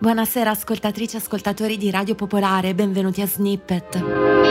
Buonasera ascoltatrici e ascoltatori di Radio Popolare, benvenuti a Snippet.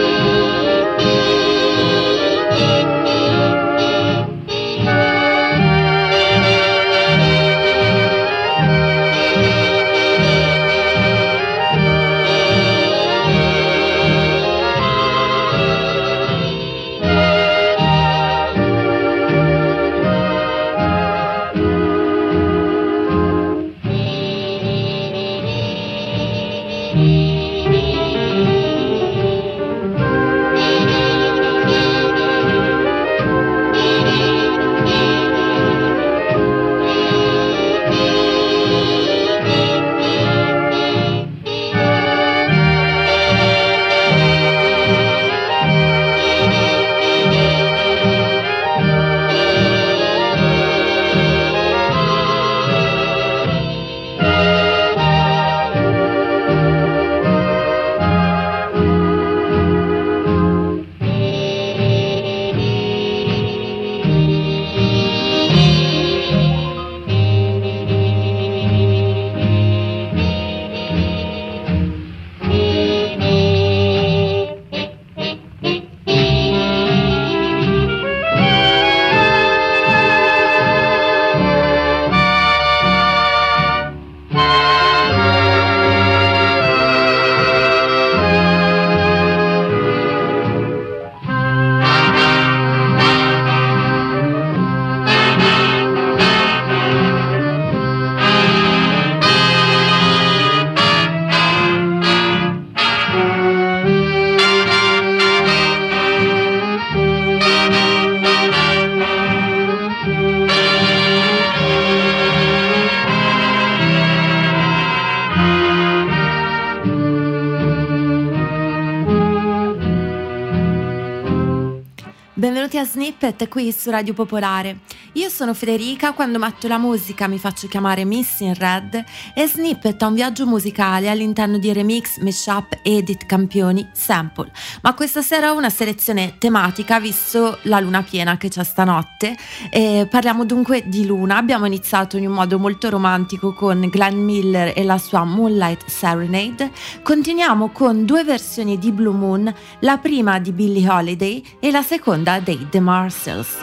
Benvenuti a Snippet qui su Radio Popolare. Io sono Federica, quando metto la musica mi faccio chiamare Miss in Red e Snippet è un viaggio musicale all'interno di remix, mashup, edit, campioni, sample. Ma questa sera ho una selezione tematica visto la luna piena che c'è stanotte. Parliamo dunque di luna. Abbiamo iniziato in un modo molto romantico con Glenn Miller e la sua Moonlight Serenade. Continuiamo con due versioni di Blue Moon, la prima di Billie Holiday e la seconda dei The Marshalls.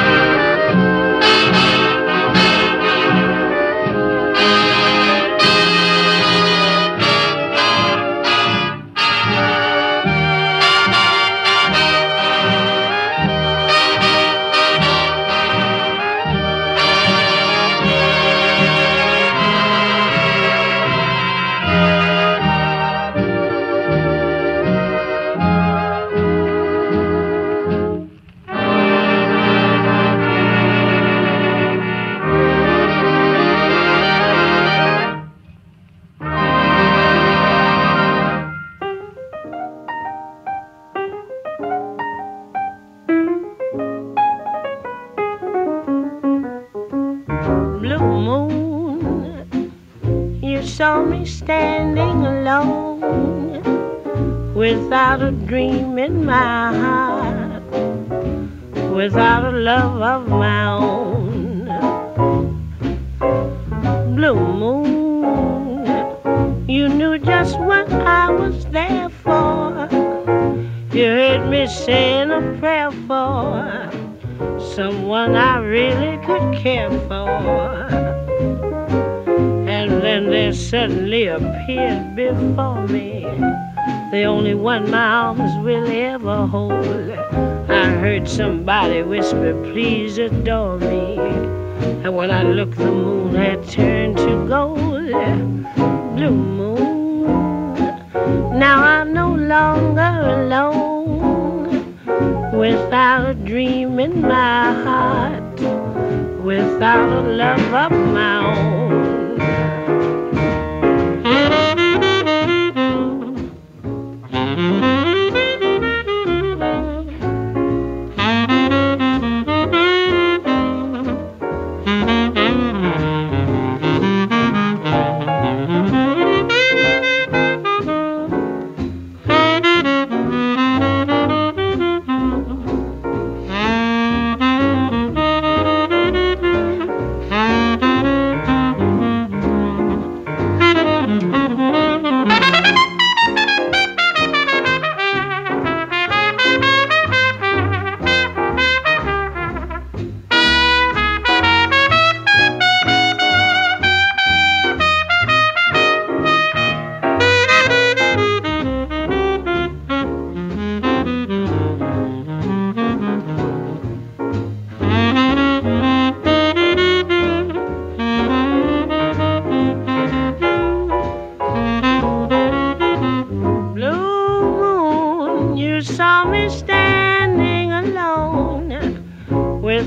Saw me standing alone without a dream in my heart, without a love of my own. Blue moon, you knew just what I was there for. You heard me saying a prayer for someone I really could care for. And then there suddenly appeared before me the only one my arms will ever hold. I heard somebody whisper, please adore me. And when I looked, the moon had turned to gold. Blue moon, now I'm no longer alone, without a dream in my heart, without a love of my own.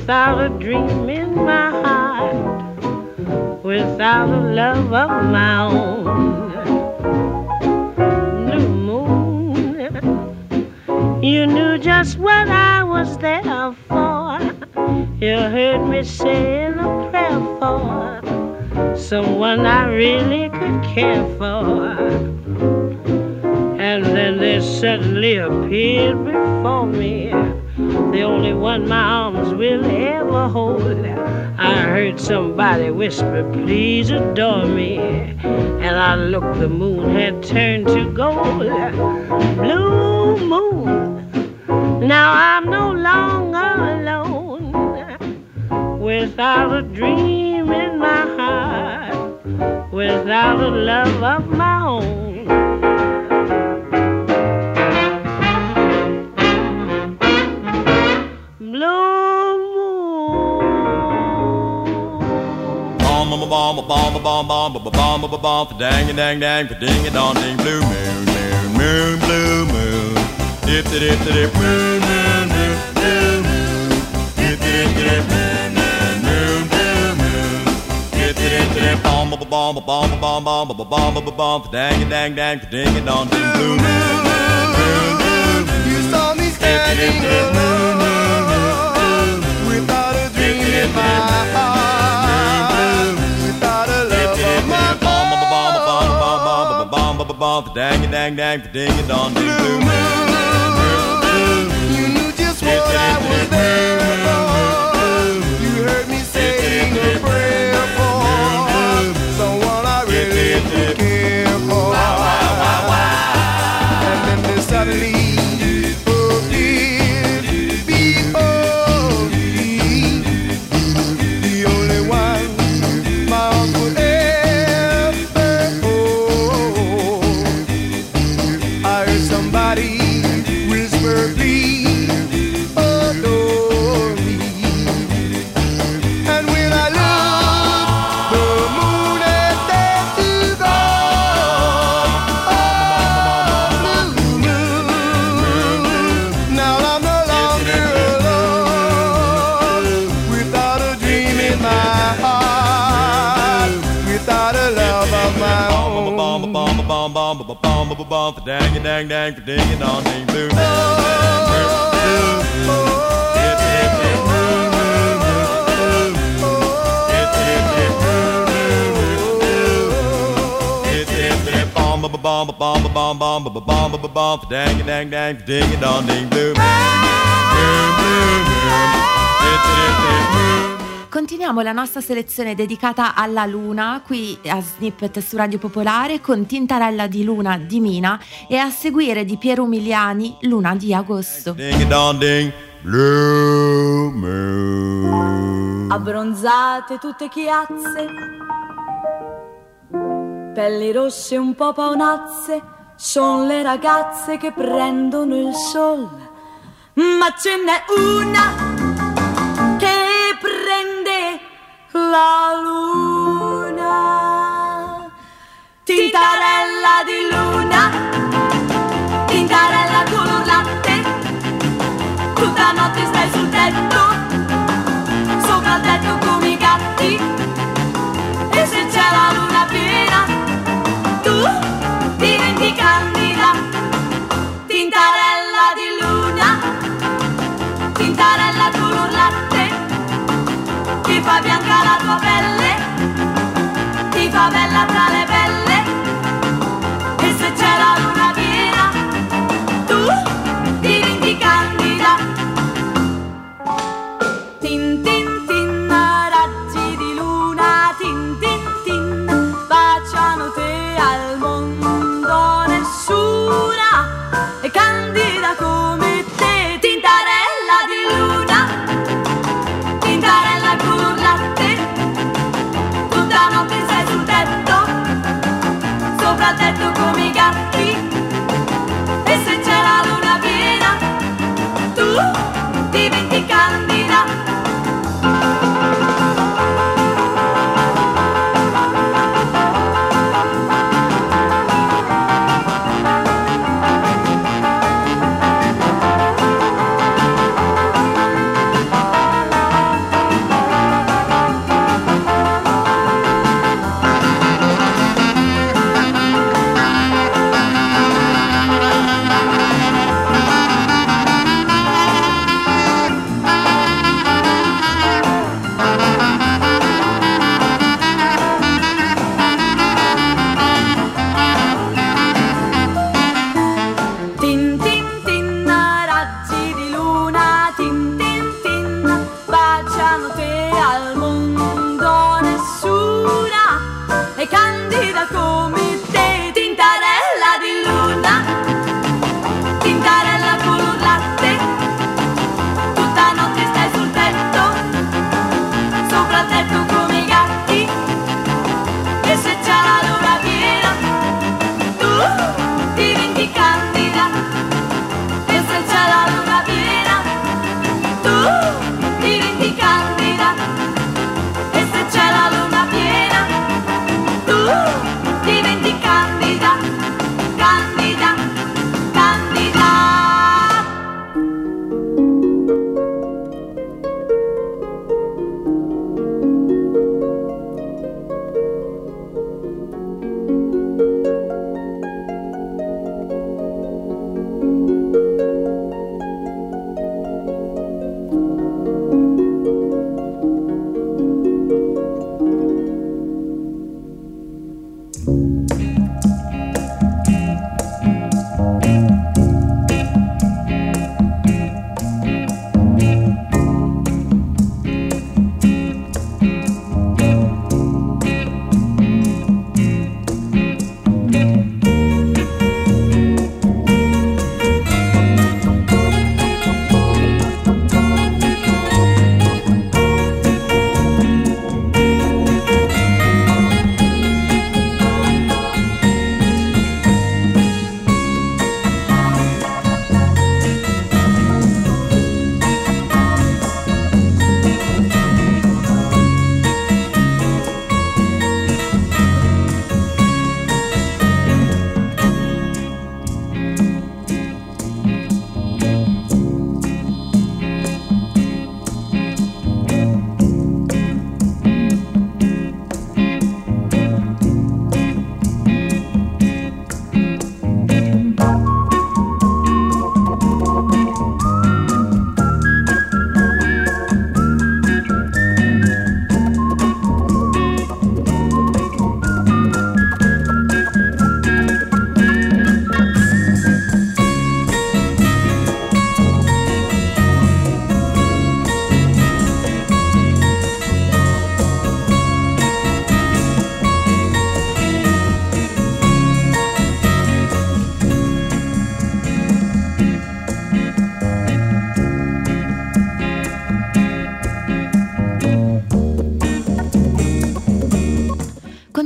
without a dream in my heart, without a love of my own. New moon, you knew just what I was there for. You heard me saying a prayer for someone I really could care for. And then they suddenly appeared before me, the only one my arms will ever hold. I heard somebody whisper, please adore me. And I looked, the moon had turned to gold. Blue moon, now I'm no longer alone, without a dream in my heart, without a love of my own. Bomb, bomb, bomb, bomb, bomb, bomb, bomb, bomb, dang, dang, dang, ding, it on, ding, blue moon, moon, moon, blue moon, dip, dip, dip, moon, moon, moon, blue moon, dip, dip, dip, moon, moon, blue moon, dip, dip, dip, bomb, bomb, bomb, bomb, bomb, bomb, bomb, bomb, bomb, dang, dang, dang, ding, it on, ding, blue moon, moon, moon, you saw me standing alone, without a dream in my heart. Dang, dang, dang, ding, it on, ding, blue moon. You knew just what I was there for. You heard me saying a prayer for someone I really could care for. And then they suddenly appeared before me, the only one my arms would ever hold. I heard somebody whisper, please adore me. And when I looked, the moon had turned to gold. Oh, blue moon, now I'm no longer alone, without a dream in my heart, without a love of my own. Bomb, bomb, bomb, bomb, bomb, bomb, bomb, bomb, dang, dang, dang, ding, it on, ding, blue moon. Bomb, bomb, bomb, bomb, bomb, bomb, bomb, dang, dang, dang, ding, it on, ding, blue moon. Continuiamo la nostra selezione dedicata alla luna qui a Snippet su Radio Popolare con Tintarella di Luna di Mina e a seguire di Piero Umiliani Luna di Agosto. Ding dong ding, blue moon. Abbronzate tutte chiazze, pelli rosse un po' paonazze, son le ragazze che prendono il sol, ma ce n'è una che prende la luna. Tintarella di luna, tintarella color latte, tutta notte stai sul tetto, sopra il tetto come i gatti, e se c'è la luna piena tu diventi candida. Tintarella di luna, tintarella color latte, che fa bianca la tua pelle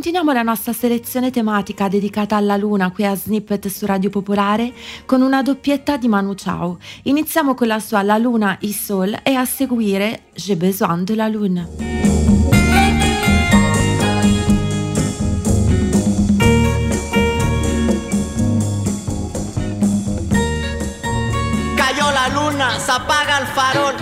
continuiamo la nostra selezione tematica dedicata alla luna qui a Snippet su Radio Popolare con una doppietta di Manu Chao. Iniziamo con la sua La Luna y Sol e a seguire J'ai besoin de la lune. Cayó la luna, se apaga el farol.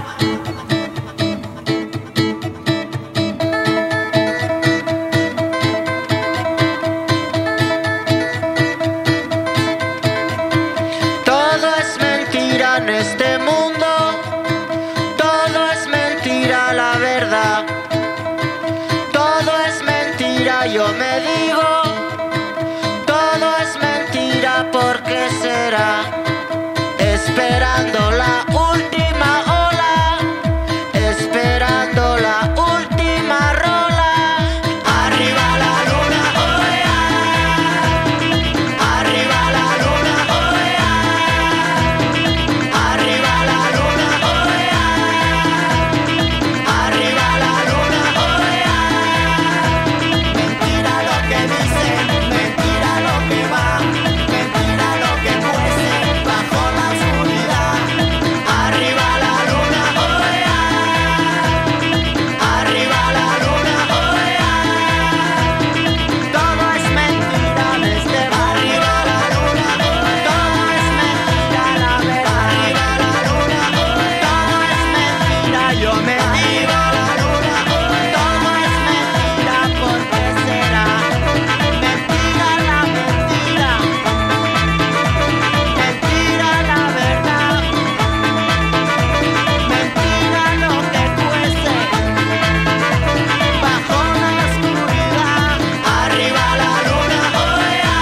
En este mundo todo es mentira, la verdad. Todo es mentira, yo me digo. Todo es mentira, ¿por qué será? Esperando la última ola, esperando la última rola. Arriba la luna, oh yeah. Arriba la luna, oh yeah. Arriba la luna, oh yeah. Arriba la luna, oh yeah. Mentira lo que dicen, mentira lo que va, mentira lo que cuece bajo la oscuridad. Arriba la luna, oh yeah. Arriba la luna, oh yeah. Todo es mentira desde arriba la luna, todo es mentira, la verdad. Arriba la luna, todo es mentira, yo me digo. Todo es mentira, ¿por qué será? Mentira la mentira, mentira la verdad, mentira lo que cuece bajo la oscuridad. Arriba la luna, oh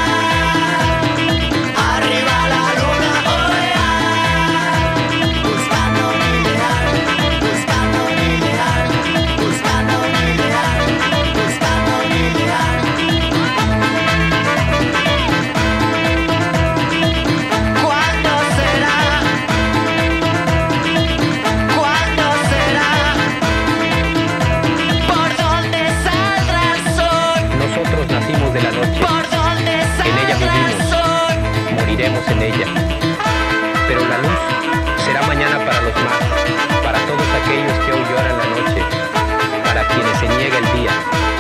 yeah. Arriba la luna, oh yeah. Buscando mi ideal, buscando mi ideal, buscando mi ideal, buscando mi ideal. ¿Cuándo será? ¿Cuándo será? ¿Por dónde saldrá el sol? Nosotros nacimos de la noche, ¿Por dónde en ella saldrá el vivimos, sol? moriremos en ella. Pero la luz será mañana para los más, para todos aquellos que hoy lloran la noche, para quienes se niega el día.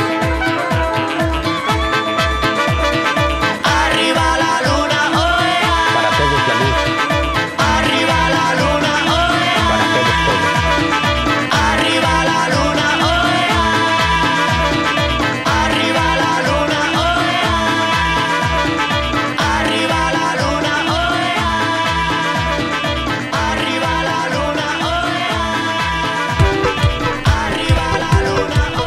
Arriba la luna, oh yeah. Para todos la luz, Arriba la luna, oh yeah. para todos todo. Arriba la luna, oh yeah. Arriba la luna, oh yeah. Arriba la luna, oh yeah. Arriba la luna, oh yeah. Arriba la luna, oh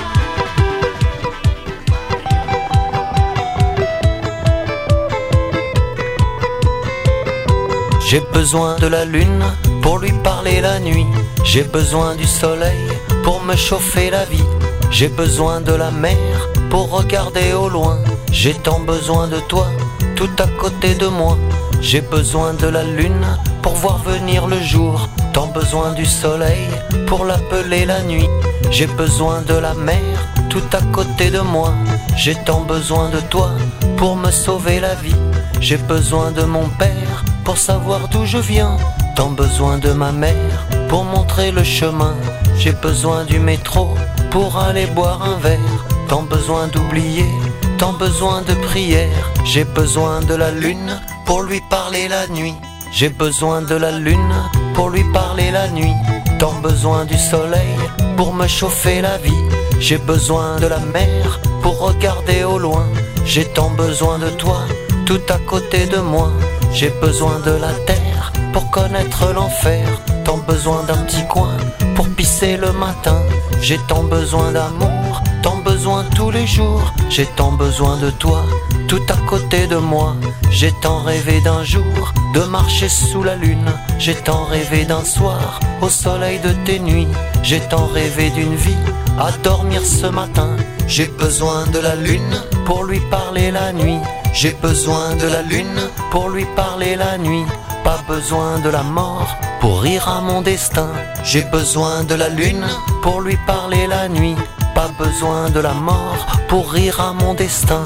J'ai besoin de la lune pour lui parler la nuit. J'ai besoin du soleil pour me chauffer la vie. J'ai besoin de la mer pour regarder au loin. J'ai tant besoin de toi, tout à côté de moi. J'ai besoin de la lune pour voir venir le jour. Tant besoin du soleil pour l'appeler la nuit. J'ai besoin de la mer tout à côté de moi. J'ai tant besoin de toi pour me sauver la vie. J'ai besoin de mon père pour savoir d'où je viens. Tant besoin de ma mère pour montrer le chemin. J'ai besoin du métro pour aller boire un verre. Tant besoin d'oublier, tant besoin de prière. J'ai besoin de la lune pour lui parler la nuit. J'ai besoin de la lune pour lui parler la nuit. Tant besoin du soleil pour me chauffer la vie. J'ai besoin de la mer pour regarder au loin. J'ai tant besoin de toi, tout à côté de moi. J'ai besoin de la terre pour connaître l'enfer. Tant besoin d'un petit coin pour pisser le matin. J'ai tant besoin d'amour, tant besoin tous les jours. J'ai tant besoin de toi, tout à côté de moi. J'ai tant rêvé d'un jour de marcher sous la lune. J'ai tant rêvé d'un soir au soleil de tes nuits. J'ai tant rêvé d'une vie à dormir ce matin. J'ai besoin de la lune pour lui parler la nuit. J'ai besoin de la lune pour lui parler la nuit. Pas besoin de la mort pour rire à mon destin. J'ai besoin de la lune pour lui parler la nuit. Pas pas besoin de la mort pour rire à mon destin.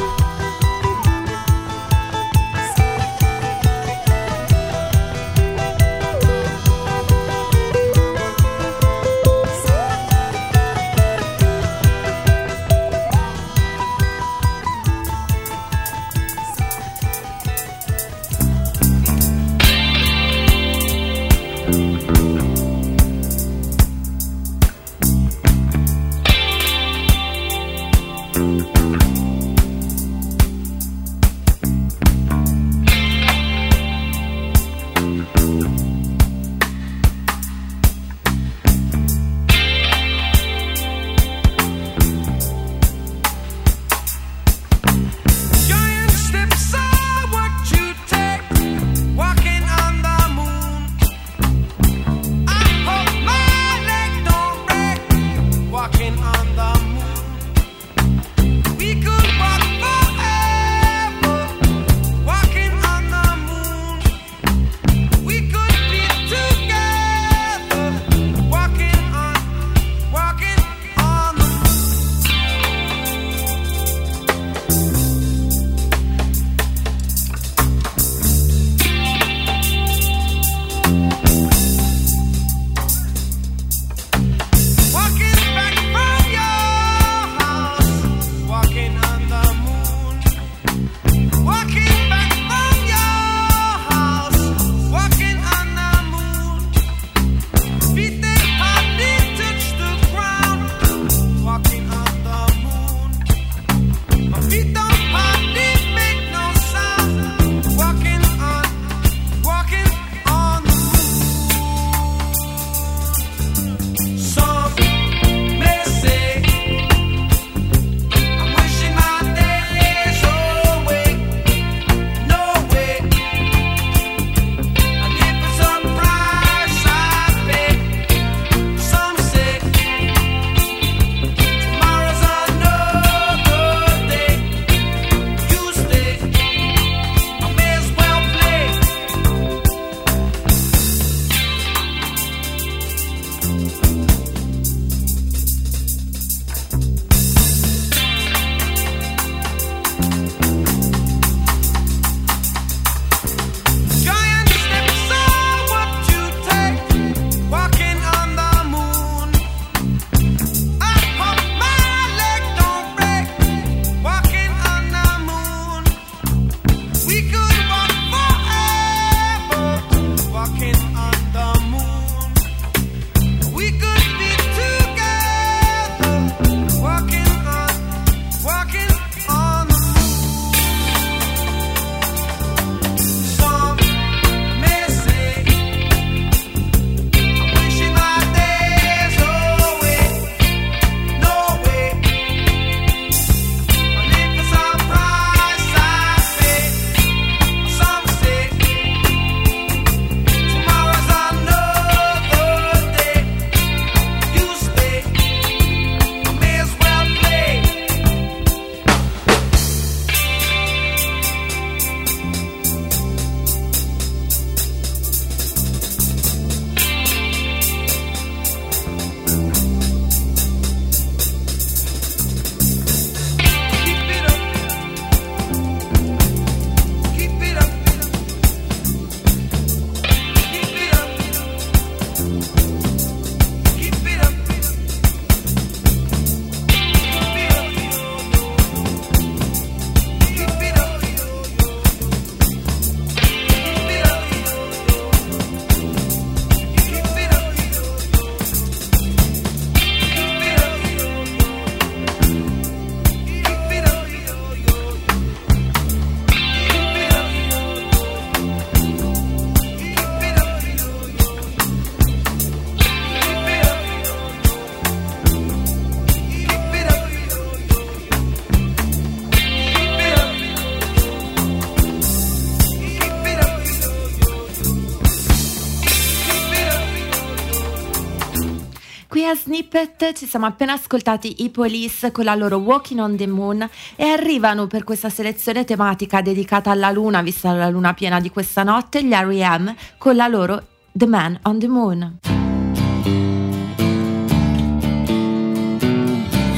Qui a Snippet ci siamo appena ascoltati i Police con la loro Walking on the Moon e arrivano per questa selezione tematica dedicata alla luna, vista la luna piena di questa notte, gli R.E.M. con la loro The Man on the Moon.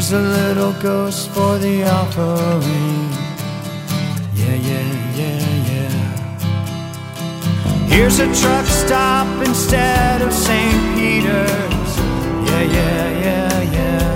Here's a little ghost for the offering. Yeah, yeah, yeah, yeah. Here's a truck stop instead of St. Peter's. Yeah, yeah, yeah, yeah.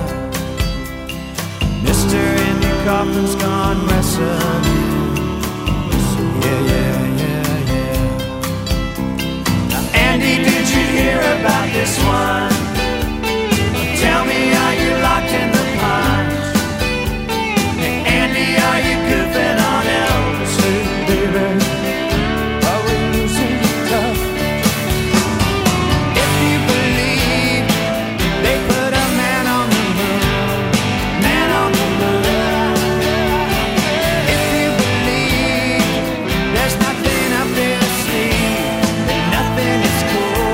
Mr. Andy Kaufman's gone wrestling. Yeah, yeah, yeah, yeah. Now, Andy, did you hear about this one? Tell me, are you locked in the pines? Hey, Andy, are you goofing on Elvis? Hey, baby, are we losing tough? If you believe they put a man on the moon, man on the moon. If you believe there's nothing up their sleeve, that nothing is cool.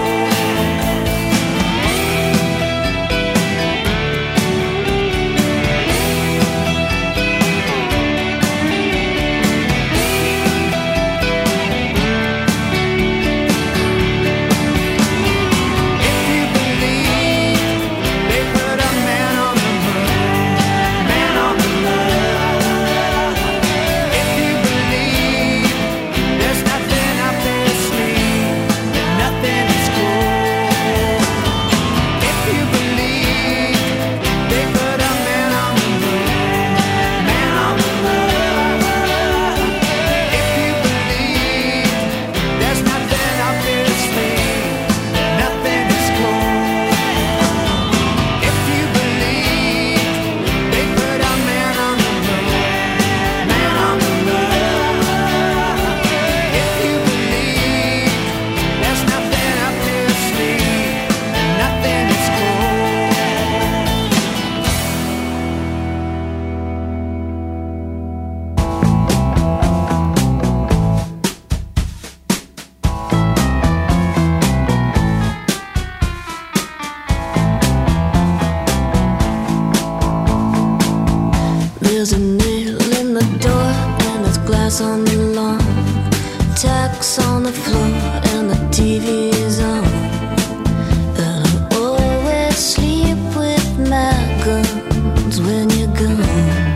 There's a nail in the door and there's glass on the lawn, tacks on the floor and the TV is on. And I always sleep with my guns when you're gone.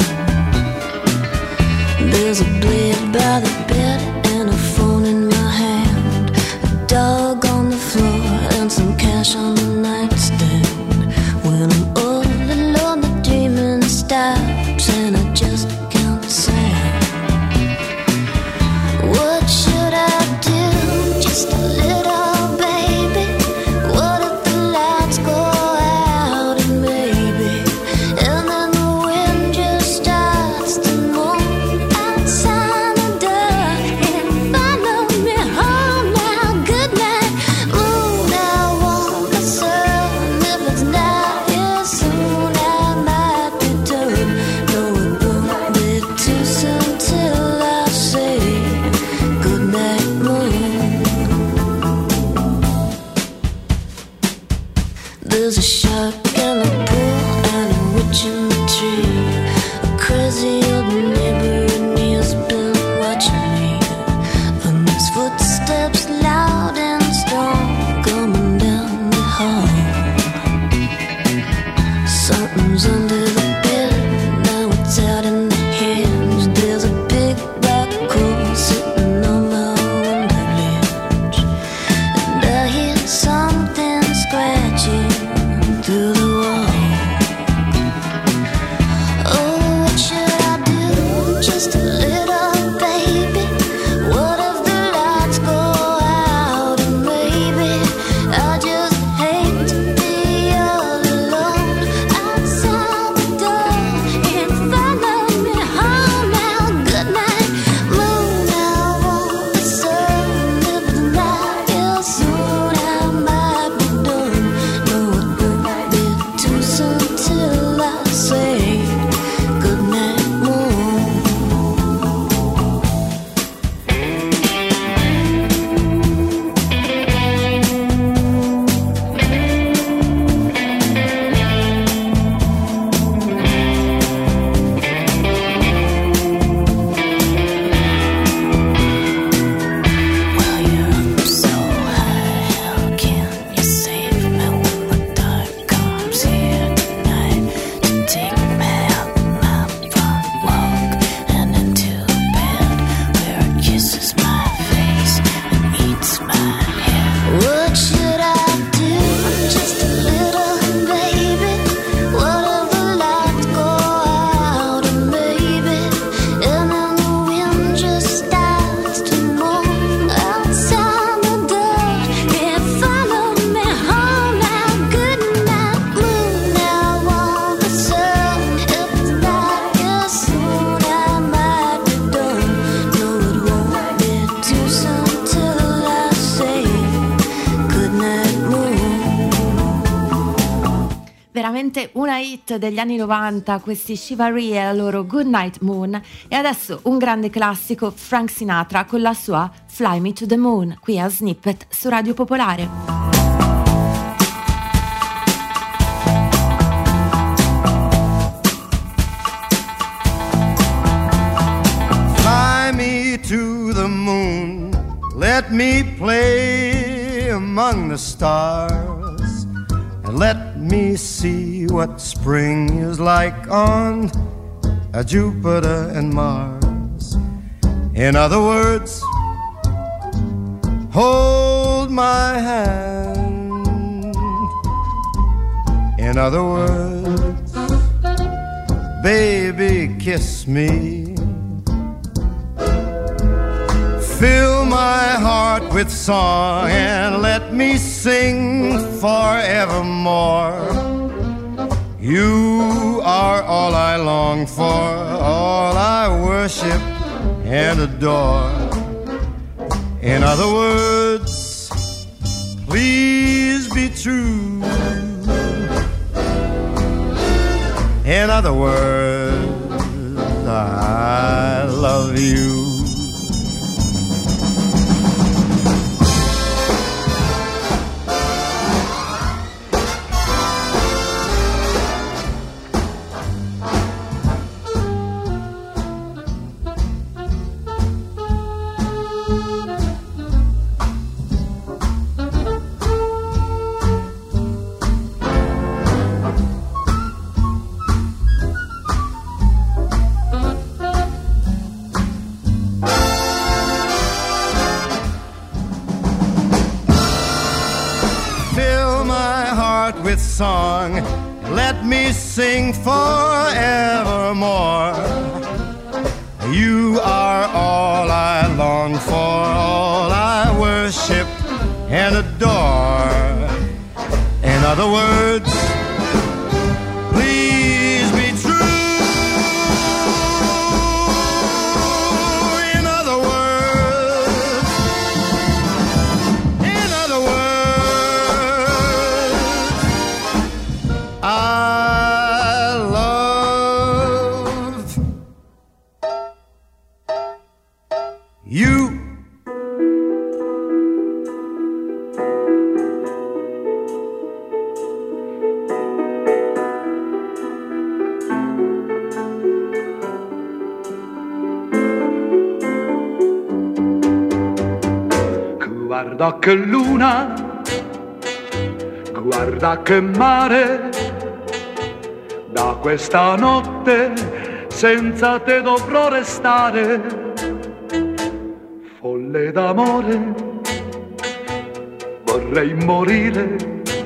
There's a blade by the bed and a phone in my hand, a dog on the floor and some cash on the nightstand. When I'm all alone the dreaming stops and I just count the sand. What should I do? Just a little baby. What if the lights go out and maybe, and then the wind just starts to move outside the door and follow me home now. Good night, moon. I want the sun. If it's not here soon, I might be done. No, it won't be hit degli anni 90, questi Chivalry e la loro Good Night Moon, e adesso un grande classico, Frank Sinatra con la sua Fly Me to the Moon, qui a Snippet su Radio Popolare. Fly me to the moon, let me play among the stars, and let me see what spring is like on Jupiter and Mars. In other words, hold my hand. In other words, baby, kiss me. Fill my heart with song and let me sing forevermore. You are all I long for, all I worship and adore. In other words, please be true. In other words, I love you. Song, let me sing forevermore. You are all I long for, all I worship and adore. In other words, please be true. In other words, I love you. Guarda che luna, guarda che mare, da questa notte senza te dovrò restare. Folle d'amore, vorrei morire,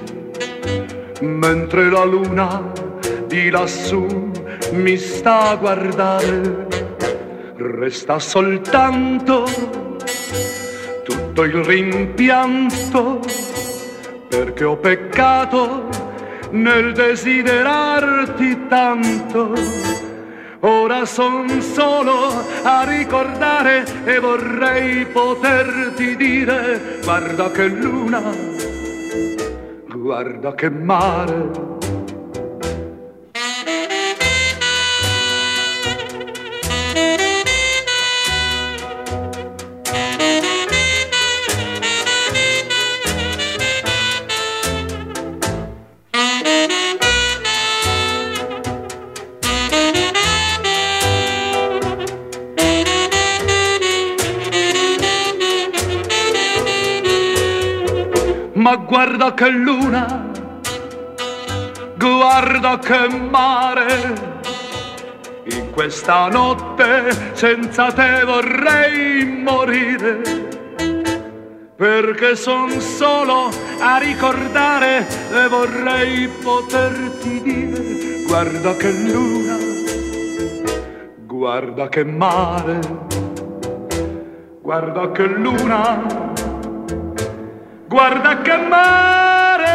mentre la luna di lassù mi sta a guardare. Resta soltanto tutto il rimpianto, perché ho peccato nel desiderarti tanto. Ora son solo a ricordare e vorrei poterti dire: guarda che luna, guarda che mare. Ma guarda che luna, guarda che mare, in questa notte senza te vorrei morire, perché son solo a ricordare e vorrei poterti dire: guarda che luna, guarda che mare, guarda che luna, guarda che mare,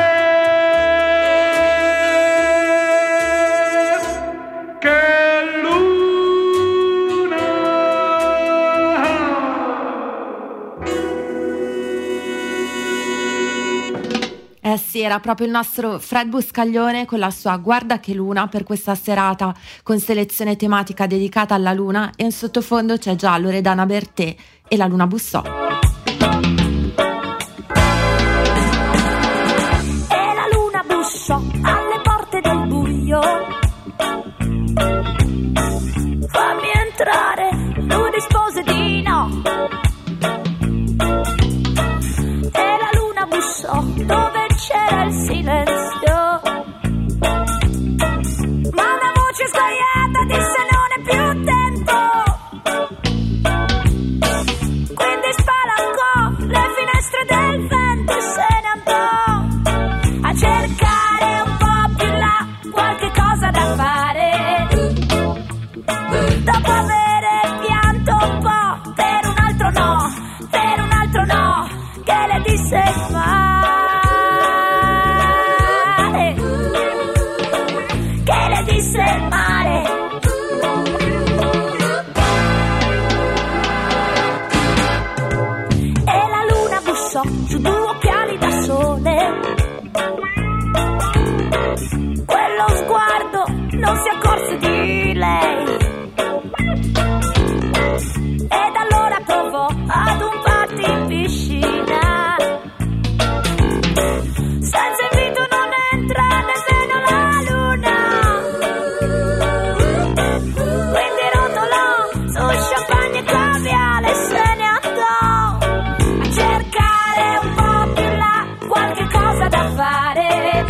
che luna. Sì, era proprio il nostro Fred Buscaglione con la sua Guarda che luna per questa serata con selezione tematica dedicata alla luna, e in sottofondo c'è già Loredana Bertè e La luna bussò. E la luna bussò alle porte del buio. Fammi entrare, lui rispose di no. E la luna bussò dove c'era il silenzio, ma una voce sguaiata disse non è più tempo. Quindi spalancò le finestre del vento e se ne andò a cercare un po' più là qualche cosa da fare. Dopo avere pianto un po' per un altro no, per un altro no, che le disse mare, che le disse mare. E la luna bussò su due occhiali da sole. Quello sguardo non si accorse di lei. Ed allora provò ad un party in piscina. Senza invito non entra nemmeno la luna. Quindi rotolò su champagne e caviale e se ne andò a cercare un po' più là qualche cosa da fare.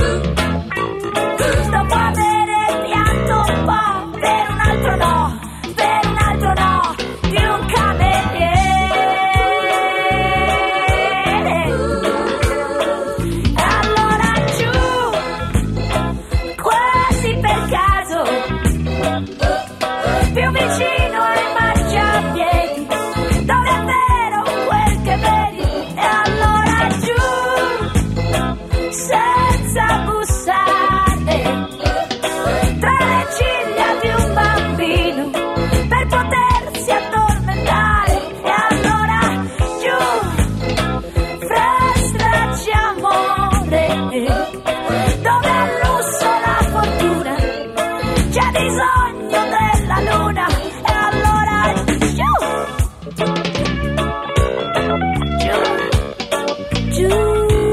Dopo avere pianto un po' per un altro no, per un altro no, di un cameriere. Allora giù, quasi per caso, più vicino ai marciapiedi, dove è vero quel che vedi. E allora giù, senza bussare, tra le ciglia di un bambino, per potersi addormentare. E allora giù, fra stracci amore, dove al lusso la fortuna c'è bisogno della luna. E allora giù, giù, giù.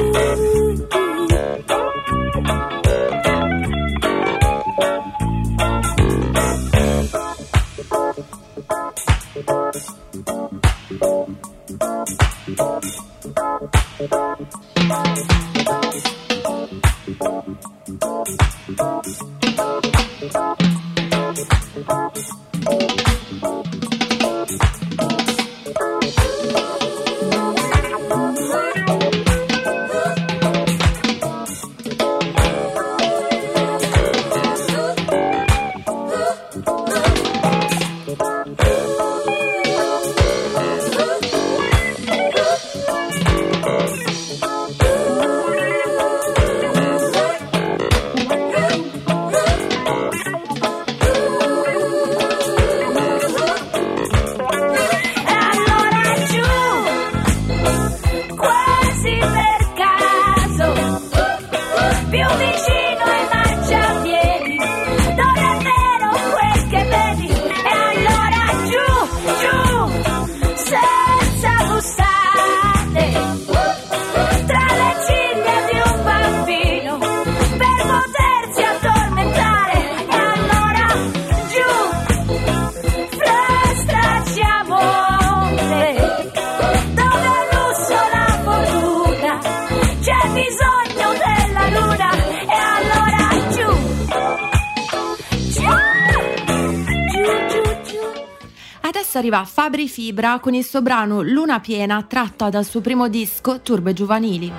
Arriva Fabri Fibra con il suo brano Luna Piena, tratta dal suo primo disco Turbe Giovanili.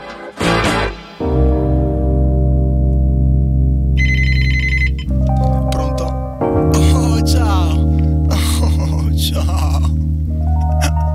Pronto? Oh ciao, oh ciao.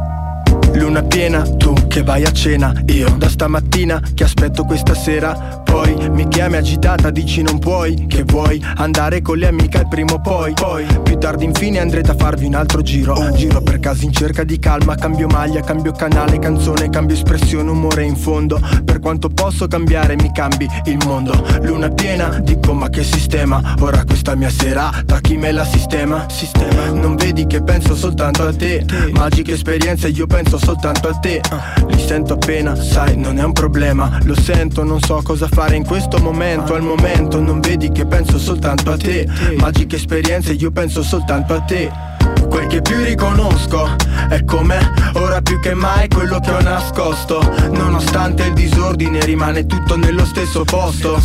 Luna piena, tu che vai a cena, io da stamattina che aspetto questa sera. Poi mi chiami agitata, dici non puoi, che vuoi andare con le amiche al primo poi più tardi infine andrete a farvi un altro giro. Giro per casa in cerca di calma, cambio maglia, cambio canale, canzone, cambio espressione, umore in fondo. Per quanto posso cambiare mi cambi il mondo. Luna piena, dico ma che sistema. Ora questa mia serata chi me la sistema? Non vedi che penso soltanto a te. Magiche esperienze, io penso soltanto a te. Li sento appena, sai, non è un problema. Lo sento, non so cosa fare in questo momento. Al momento non vedi che penso soltanto a te. Magiche esperienze, io penso soltanto a te. Quel che più riconosco è com'è, ora più che mai quello che ho nascosto. Nonostante il disordine rimane tutto nello stesso posto.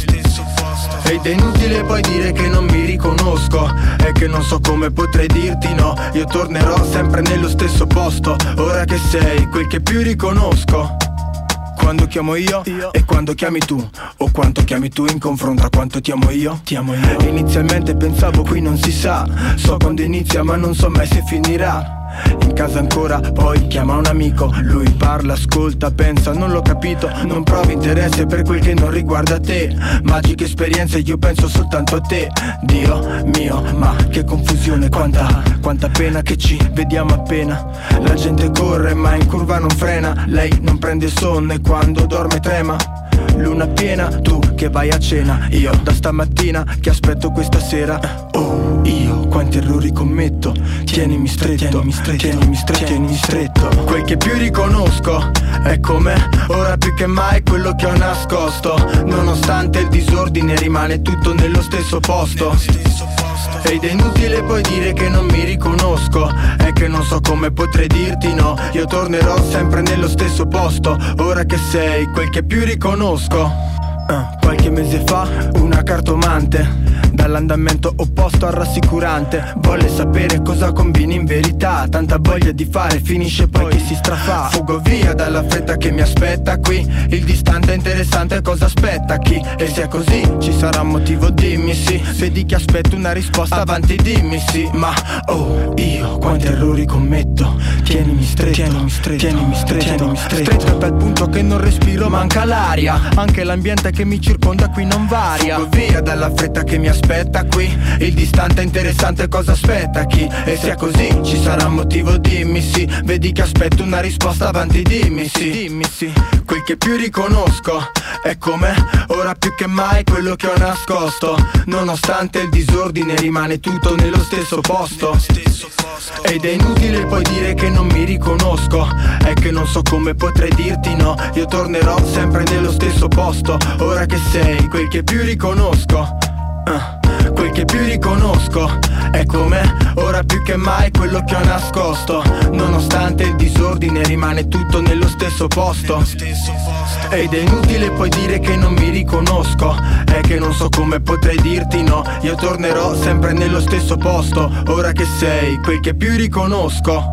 Ed è inutile poi dire che non mi riconosco e che non so come potrei dirti no. Io tornerò sempre nello stesso posto, ora che sei quel che più riconosco. Quando chiamo io e quando chiami tu, o quanto chiami tu in confronto a quanto ti amo io. Inizialmente pensavo qui non si sa, so quando inizia ma non so mai se finirà. In casa ancora, poi chiama un amico. Lui parla, ascolta, pensa, non l'ho capito. Non provi interesse per quel che non riguarda te. Magiche esperienze, io penso soltanto a te. Dio mio, ma che confusione, quanta pena che ci vediamo appena. La gente corre ma in curva non frena. Lei non prende sonno e quando dorme trema. Luna piena, tu che vai a cena. Io da stamattina che aspetto questa sera. Oh, io quanti errori commetto. Tienimi stretto, tienimi stretto. Quel che più riconosco è com'è, ora più che mai quello che ho nascosto. Nonostante il disordine rimane tutto nello stesso posto. Ed è inutile poi dire che non mi riconosco e che non so come potrei dirti no. Io tornerò sempre nello stesso posto, ora che sei quel che più riconosco. Qualche mese fa una cartomante dall'andamento opposto al rassicurante volle sapere cosa combini in verità. Tanta voglia di fare finisce poi che si strafà. Fugo via dalla fretta che mi aspetta qui. Il distante è interessante, cosa aspetta chi? E se è così ci sarà un motivo, dimmi sì. Vedi che aspetto una risposta, avanti dimmi sì. Ma oh, io quanti errori commetto. Tienimi stretto, stretto a tal punto che non respiro, manca l'aria. Anche l'ambiente che mi circonda qui non varia. Fugo via dalla fretta che mi aspetta qui. Il distante è interessante, cosa aspetta chi? E se è così ci sarà un motivo, dimmi sì. Vedi che aspetto una risposta, avanti dimmi sì. Quel che più riconosco è com'è, ora più che mai quello che ho nascosto. Nonostante il disordine rimane tutto nello stesso posto. Ed è inutile poi dire che non mi riconosco e che non so come potrei dirti no. Io tornerò sempre nello stesso posto, ora che sei quel che più riconosco. Quel che più riconosco è com'è, ora più che mai quello che ho nascosto. Nonostante il disordine rimane tutto nello stesso posto. Ed è inutile poi dire che non mi riconosco e che non so come potrei dirti no. Io tornerò sempre nello stesso posto, ora che sei quel che più riconosco.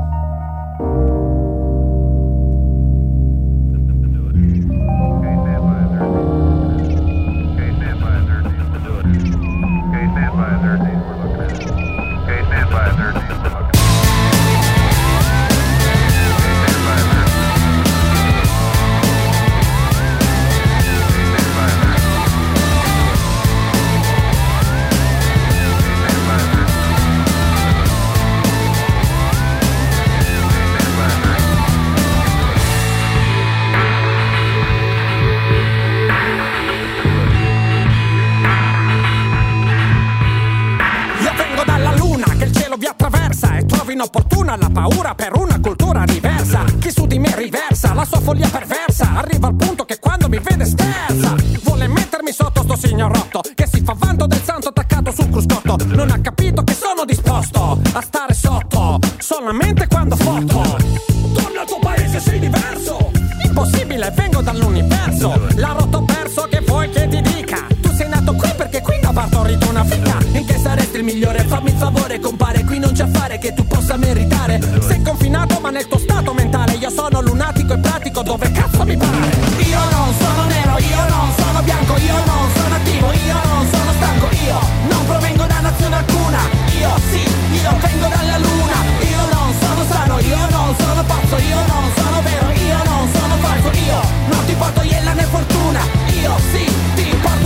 Inopportuna la paura per una cultura diversa. Chi su di me riversa la sua follia perversa. Arriva al punto che quando mi vede sterza. Vuole mettermi sotto sto signorotto che si fa vanto del santo attaccato sul cruscotto. Non ha capito che sono disposto a stare sotto solamente quando foto. Torna al tuo paese, sei diverso. Impossibile, vengo dall'universo. La rotto perso, che vuoi che ti dica? Tu sei nato qui perché qui ha partorito una figa. In che saresti il migliore? Fammi il favore, compare. Qui non c'è affare che tu possa meritare. Sei confinato ma nel tuo stato mentale. Io sono lunatico e pratico dove cazzo mi pare. Io non sono nero, io non sono bianco, io non sono attivo, io non sono stanco, io non provengo da nazione alcuna. Io sì, io vengo dalla luna. Io non sono sano, io non sono pazzo, io non sono vero, io non sono falso. Io non ti porto iella né fortuna. Io sì, ti porto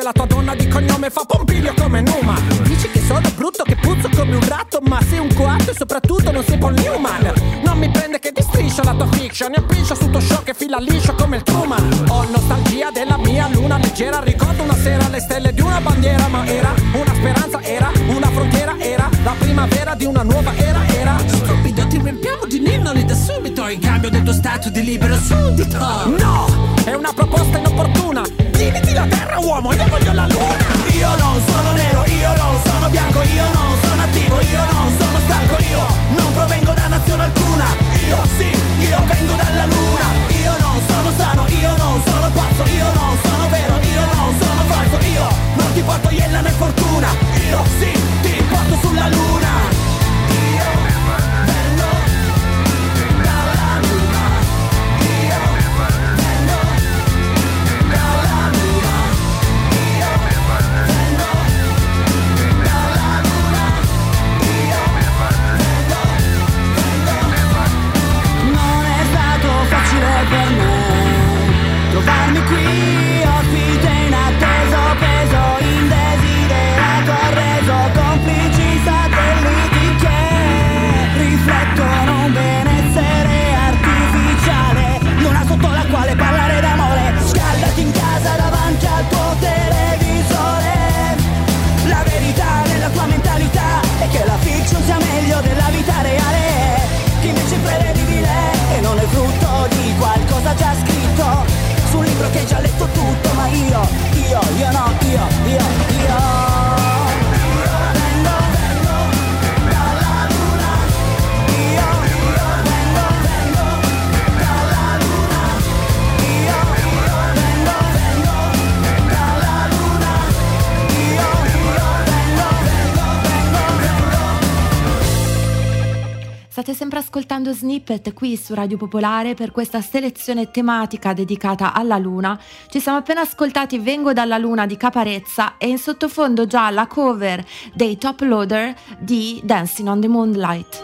la tua donna di cognome fa Pompilio come Numa. Dici che sono brutto, che puzzo come un ratto, ma sei un coatto e soprattutto non sei Paul Newman. Non mi prende che ti striscio la tua fiction e appiccio su tuo show che fila liscio come il Truman. Ho nostalgia della mia luna leggera, ricordo una sera le stelle di una bandiera, ma era una speranza, era una frontiera, era la primavera di una nuova era. Stupido, ti riempiamo di ninnoli da subito in cambio del tuo stato di libero suddito. No, è una proposta inopportuna. Dividi la terra, uomo, io voglio la luna. Io non sono nero, io non sono bianco, io non sono attivo, io non sono stanco, io non provengo da nazione alcuna. Io sì, io vengo dalla luna. Io non sono sano, io non sono pazzo, io non sono vero, io non sono falso, io non ti porto iella né fortuna. Io sì, ti porto sulla luna. Per me trovarmi qui, ospite inatteso, peso indesiderato, arreso, complici satelliti che riflettono un benessere artificiale, luna sotto la quale parlare d'amore, scaldati in casa davanti al tuo televisore. La verità nella tua mentalità è che la fiction sia meglio della vita reale, che invece è prevedibile e non è frutto di qualcosa già scritto su un libro che hai già letto tutto, ma io no, io vengo dalla luna, io vengo dalla luna, io vengo dalla luna, io vengo. State sempre ascoltando Snippet qui su Radio Popolare per questa selezione tematica dedicata alla luna. Ci siamo appena ascoltati Vengo dalla luna di Caparezza e in sottofondo già la cover dei Top Loader di Dancing on the Moonlight.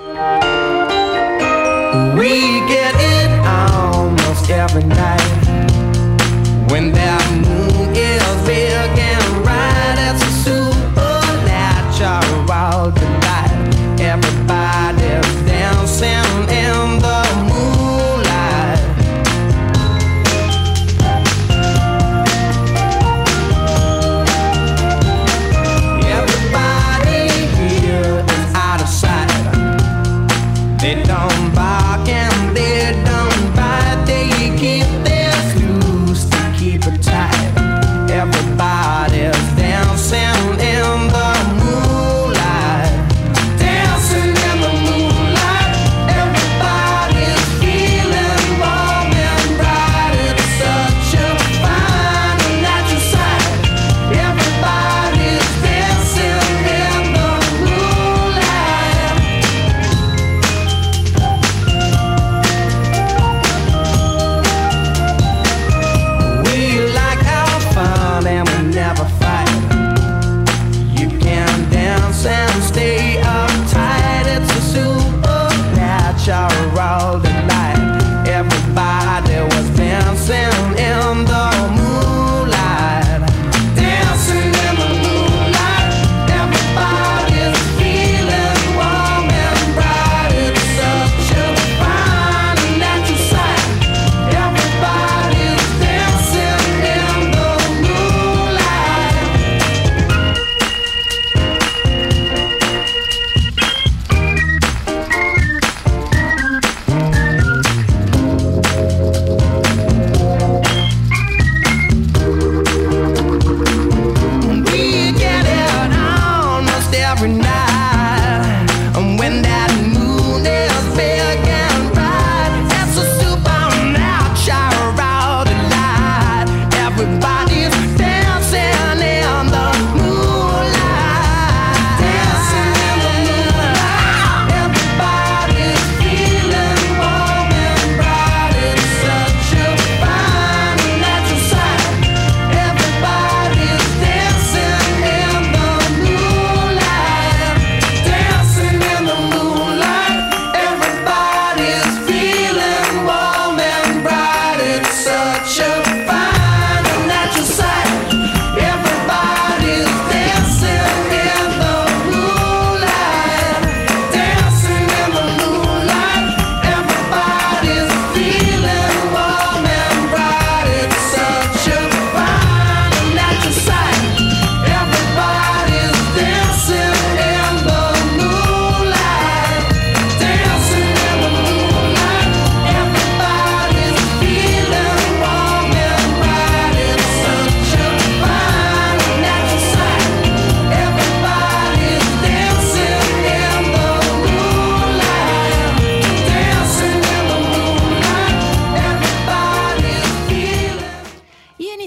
We get it almost every night when that moon is big and bright. It's a supernatural delight. Everybody's dancing in the moonlight. Everybody here is out of sight. They don't bark and they don't bite. They keep their loose to keep it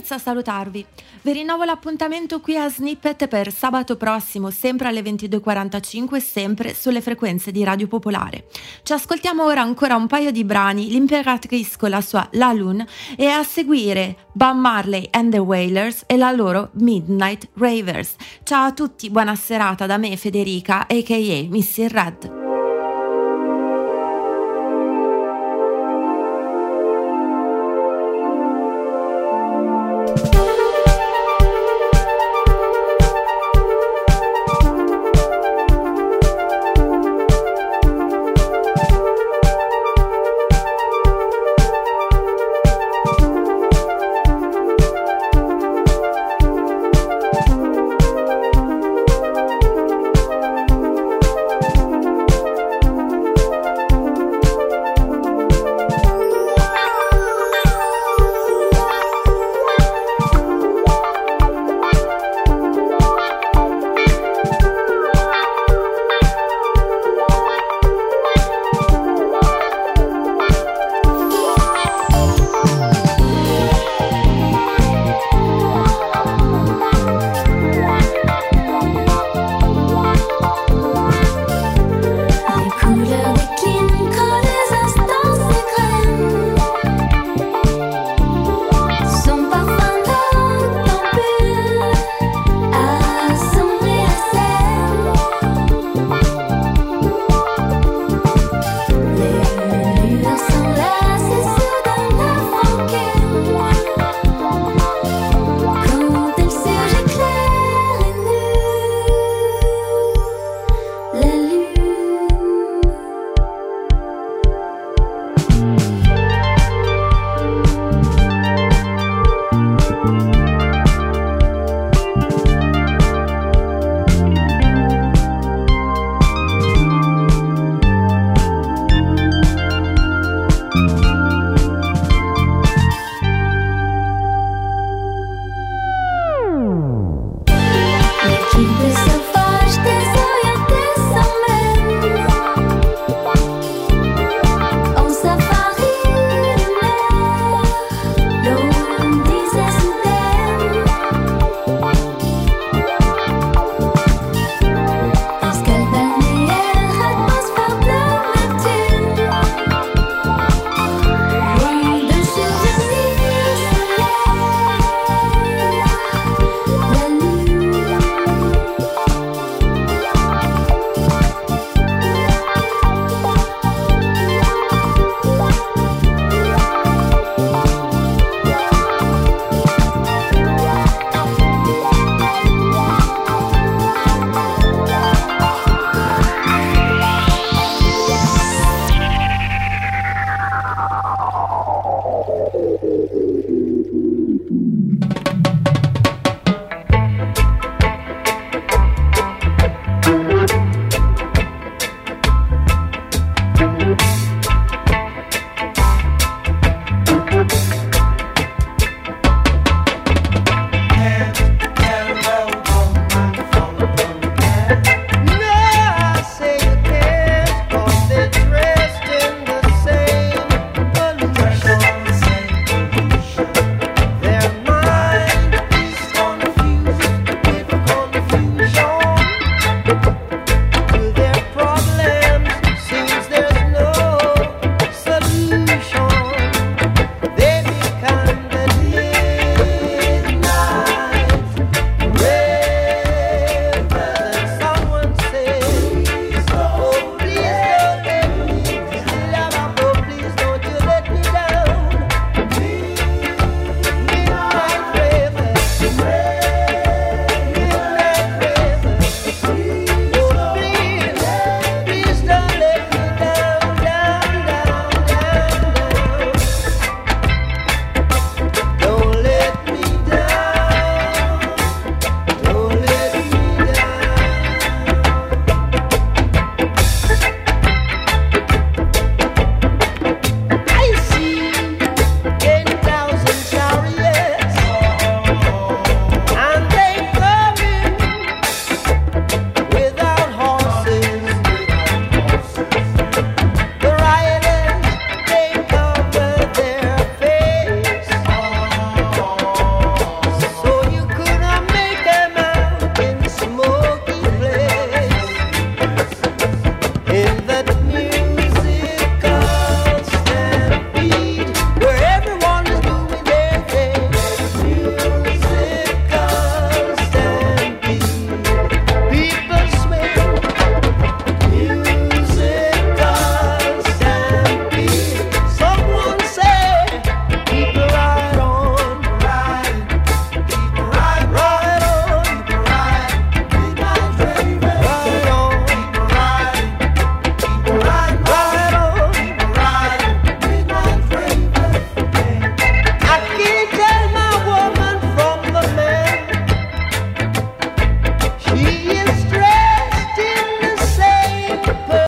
inizio a salutarvi. Vi rinnovo l'appuntamento qui a Snippet per sabato prossimo, sempre alle 22.45, sempre sulle frequenze di Radio Popolare. Ci ascoltiamo ora ancora un paio di brani, l'Imperatrice con la sua La Lune e a seguire Bob Marley and the Wailers e la loro Midnight Ravers. Ciao a tutti, buona serata da me Federica, a.k.a. Miss Red.